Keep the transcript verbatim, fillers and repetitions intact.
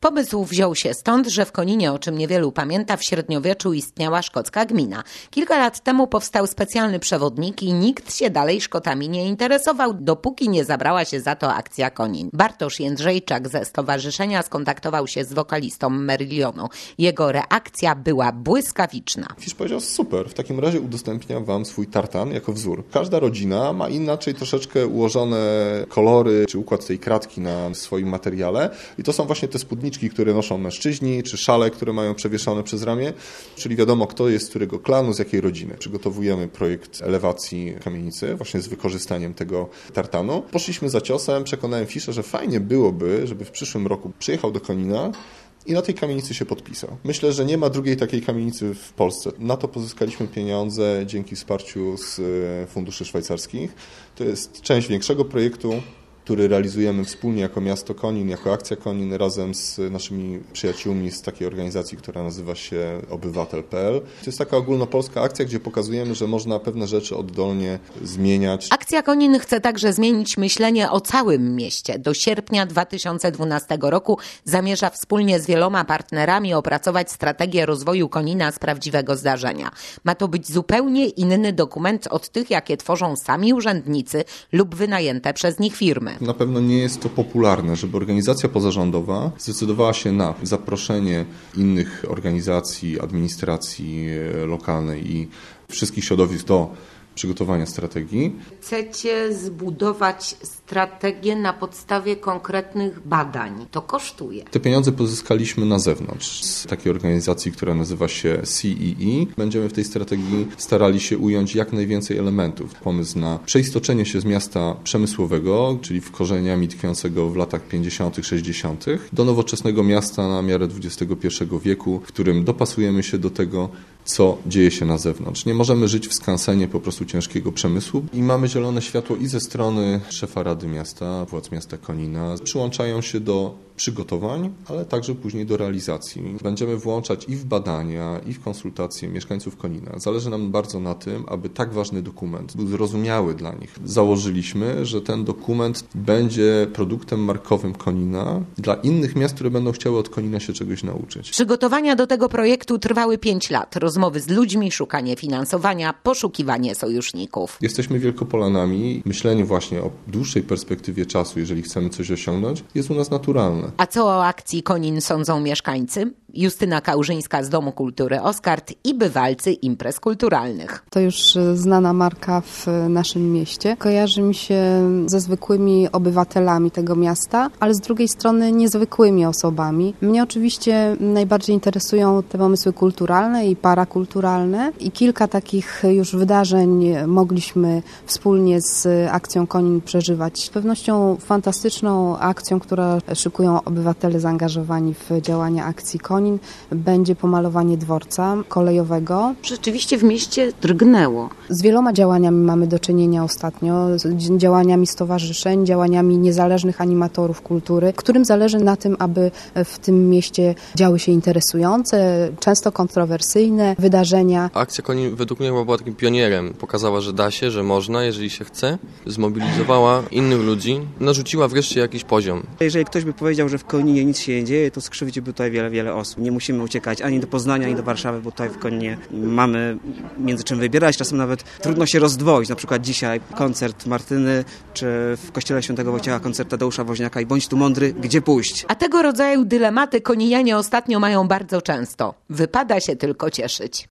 Pomysł wziął się stąd, że w Koninie, o czym niewielu pamięta, w średniowieczu istniała szkocka gmina. Kilka lat temu powstał specjalny przewodnik i nikt się dalej Szkotami nie interesował, dopóki nie zabrała się za to akcja Konin. Bartosz Jędrzejczak ze stowarzyszenia skontaktował się z wokalistą Merilionu. Jego reakcja była błyskawiczna. Fisz powiedział: super, w takim razie udostępniam wam swój tartan jako wzór. Każda rodzina ma inaczej troszeczkę ułożone kolory czy układ tej kratki na swoim materiale i to są właśnie te spódniczki, które noszą mężczyźni, czy szale, które mają przewieszone przez ramię, czyli wiadomo, kto jest z którego klanu, z jakiej rodziny. Przygotowujemy projekt elewacji kamienicy właśnie z wykorzystaniem tego tartanu. Poszliśmy za ciosem, przekonałem Fisza, że fajnie byłoby, żeby w przyszłym roku przyjechał do Konina i na tej kamienicy się podpisał. Myślę, że nie ma drugiej takiej kamienicy w Polsce. Na to pozyskaliśmy pieniądze dzięki wsparciu z funduszy szwajcarskich. To jest część większego projektu, który realizujemy wspólnie jako miasto Konin, jako akcja Konin, razem z naszymi przyjaciółmi z takiej organizacji, która nazywa się obywatel kropka p l. To jest taka ogólnopolska akcja, gdzie pokazujemy, że można pewne rzeczy oddolnie zmieniać. Akcja Konin chce także zmienić myślenie o całym mieście. Do sierpnia dwa tysiące dwunastego roku zamierza wspólnie z wieloma partnerami opracować strategię rozwoju Konina z prawdziwego zdarzenia. Ma to być zupełnie inny dokument od tych, jakie tworzą sami urzędnicy lub wynajęte przez nich firmy. Na pewno nie jest to popularne, żeby organizacja pozarządowa zdecydowała się na zaproszenie innych organizacji, administracji lokalnej i wszystkich środowisk do przygotowania strategii. Chcecie zbudować strategię na podstawie konkretnych badań. To kosztuje. Te pieniądze pozyskaliśmy na zewnątrz z takiej organizacji, która nazywa się C E E. Będziemy w tej strategii starali się ująć jak najwięcej elementów. Pomysł na przeistoczenie się z miasta przemysłowego, czyli wkorzeniami tkwiącego w latach pięćdziesiątych, sześćdziesiątych, do nowoczesnego miasta na miarę dwudziestego pierwszego wieku, w którym dopasujemy się do tego, co dzieje się na zewnątrz. Nie możemy żyć w skansenie po prostu ciężkiego przemysłu i mamy zielone światło i ze strony szefa Rady Miasta, władz miasta Konina. Przyłączają się do przygotowań, ale także później do realizacji. Będziemy włączać i w badania, i w konsultacje mieszkańców Konina. Zależy nam bardzo na tym, aby tak ważny dokument był zrozumiały dla nich. Założyliśmy, że ten dokument będzie produktem markowym Konina dla innych miast, które będą chciały od Konina się czegoś nauczyć. Przygotowania do tego projektu trwały pięć lat. Rozmowy z ludźmi, szukanie finansowania, poszukiwanie sojuszników. Jesteśmy Wielkopolanami. Myślenie właśnie o dłuższej perspektywie czasu, jeżeli chcemy coś osiągnąć, jest u nas naturalne. A co o akcji Konin sądzą mieszkańcy? Justyna Kałużyńska z Domu Kultury Oskard i bywalcy imprez kulturalnych. To już znana marka w naszym mieście. Kojarzy mi się ze zwykłymi obywatelami tego miasta, ale z drugiej strony niezwykłymi osobami. Mnie oczywiście najbardziej interesują te pomysły kulturalne i parakulturalne i kilka takich już wydarzeń mogliśmy wspólnie z akcją Konin przeżywać. Z pewnością fantastyczną akcją, która szykują obywatele zaangażowani w działania akcji Konin, będzie pomalowanie dworca kolejowego. Rzeczywiście w mieście drgnęło. Z wieloma działaniami mamy do czynienia ostatnio, z działaniami stowarzyszeń, działaniami niezależnych animatorów kultury, którym zależy na tym, aby w tym mieście działy się interesujące, często kontrowersyjne wydarzenia. Akcja Konin według mnie była takim pionierem. Pokazała, że da się, że można, jeżeli się chce. Zmobilizowała innych ludzi, narzuciła wreszcie jakiś poziom. Jeżeli ktoś by powiedział, że w Koninie nic się nie dzieje, to skrzywdziłby tutaj wiele, wiele osób. Nie musimy uciekać ani do Poznania, ani do Warszawy, bo tutaj w Koninie mamy między czym wybierać. Czasem nawet trudno się rozdwoić. Na przykład dzisiaj koncert Martyny, czy w kościele Świętego Wojciecha koncert Tadeusza Woźniaka i bądź tu mądry, gdzie pójść. A tego rodzaju dylematy koninianie ostatnio mają bardzo często. Wypada się tylko cieszyć.